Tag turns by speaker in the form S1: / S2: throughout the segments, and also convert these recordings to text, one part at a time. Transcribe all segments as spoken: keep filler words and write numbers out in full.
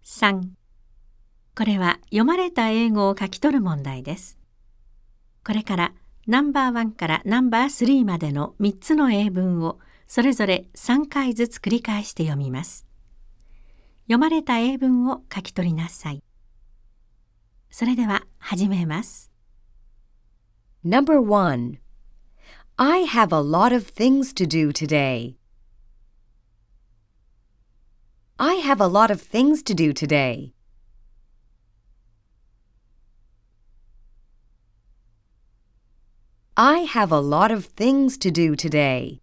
S1: さん、これは読まれた英語を書き取る問題です。これからナンバーワンからナンバースリーまでのみっつの英文をそれぞれさんかいずつ繰り返して読みます。読まれた英文を書き取りなさい。それでは始めます。
S2: Number one. I have a lot of things to do today. I have a lot of things to do today. I have a lot of things to do today.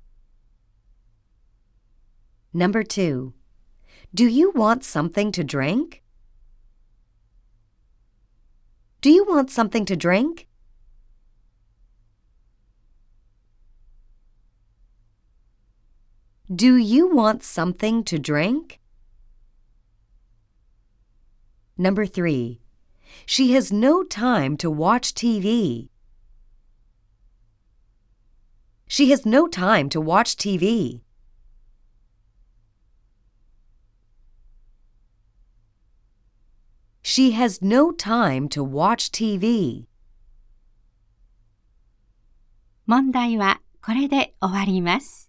S2: Number two. Do you want something to drink? Do you want something to drink? Do you want something to drink? Number three. She has no time to watch T V. She has no time to watch T V. She has no time to watch T V.
S1: 問題はこれで終わります。